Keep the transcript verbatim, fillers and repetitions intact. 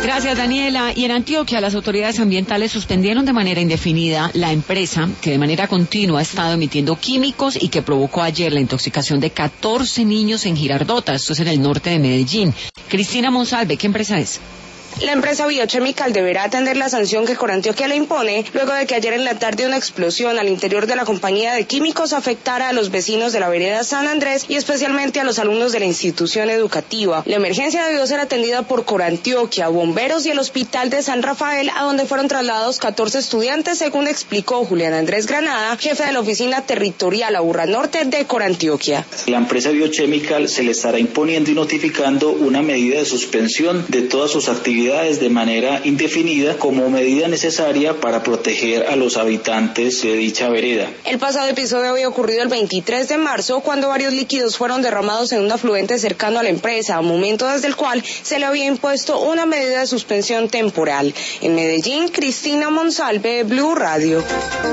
Gracias, Daniela. Y en Antioquia, las autoridades ambientales suspendieron de manera indefinida la empresa que de manera continua ha estado emitiendo químicos y que provocó ayer la intoxicación de catorce niños en Girardota, esto es en el norte de Medellín. Cristina Monsalve, ¿qué empresa es? La empresa Biochemical deberá atender la sanción que Corantioquia le impone luego de que ayer en la tarde una explosión al interior de la compañía de químicos afectara a los vecinos de la vereda San Andrés y especialmente a los alumnos de la institución educativa. La emergencia debió ser atendida por Corantioquia, bomberos y el hospital de San Rafael, a donde fueron trasladados catorce estudiantes, según explicó Julián Andrés Granada, jefe de la oficina territorial Aburrá Norte de Corantioquia. La empresa Biochemical se le estará imponiendo y notificando una medida de suspensión de todas sus actividades de manera indefinida como medida necesaria para proteger a los habitantes de dicha vereda. El pasado episodio había ocurrido el veintitrés de marzo, cuando varios líquidos fueron derramados en un afluente cercano a la empresa, momento desde el cual se le había impuesto una medida de suspensión temporal. En Medellín, Cristina Monsalve, Blue Radio.